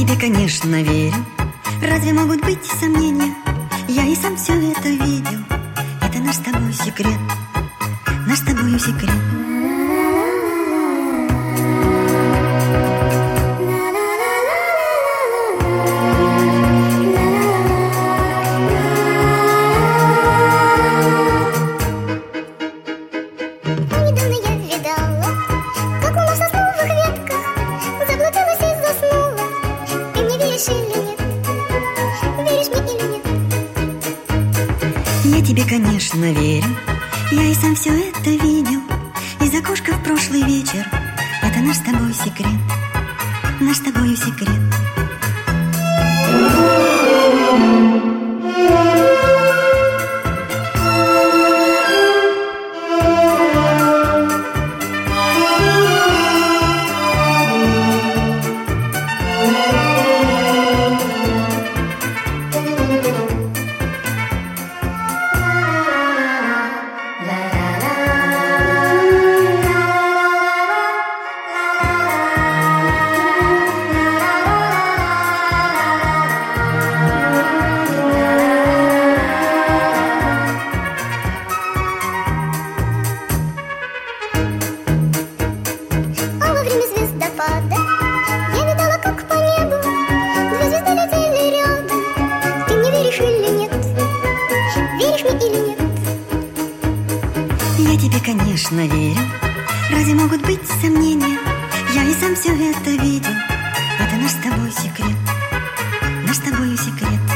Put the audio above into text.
тебе, конечно, верю. Разве могут быть сомнения? Я и сам все это видел. Это наш с тобой секрет, наш с тобою секрет. Я тебе, конечно, верю. Я и сам все это видел. Из окошка в прошлый вечер. Это наш с тобой секрет, наш с тобою секрет. Я видала, как по небу две звезды летели рядом. Ты мне веришь или нет? Веришь мне или нет? Я тебе, конечно, верю. Разве могут быть сомнения? Я и сам все это видел. Это наш с тобой секрет, наш с тобою секрет.